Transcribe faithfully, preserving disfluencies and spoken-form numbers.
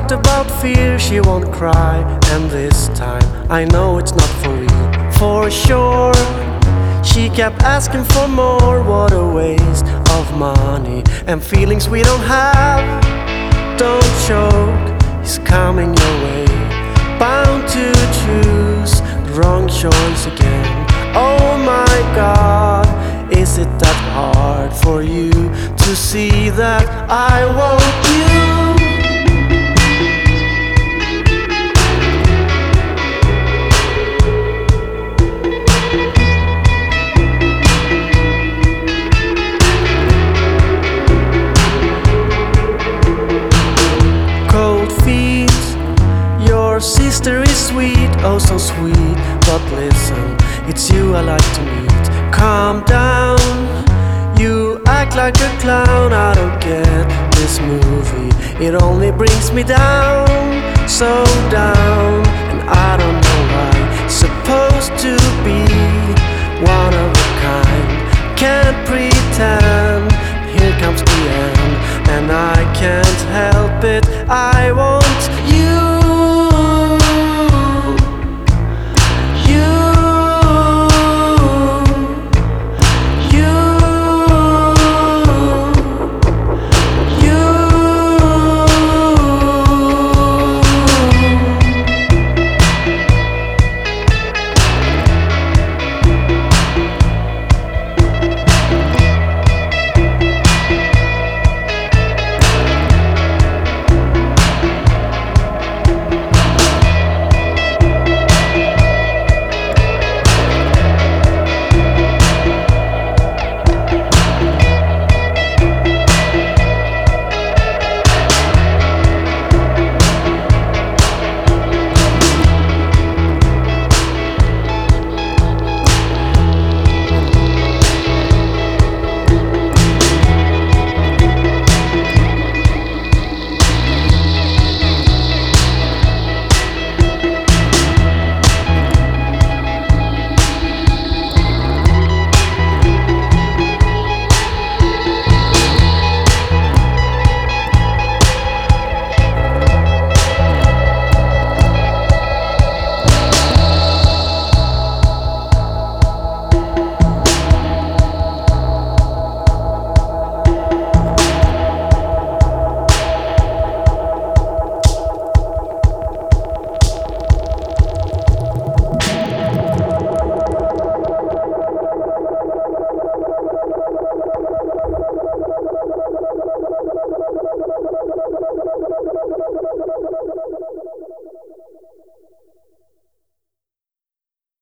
talked about fear, she won't cry. And this time I know it's not for real, for sure. She kept asking for more, what a waste of money and feelings we don't have. Don't choke, he's coming your way, bound to choose the wrong choice again. Oh my God, is it that hard for you to see that I want you? Your sister is sweet, oh so sweet. But listen, it's you I like to meet. Calm down, you act like a clown. I don't get this movie, it only brings me down, so down. And I don't know why, supposed to be one of a kind. Can't pretend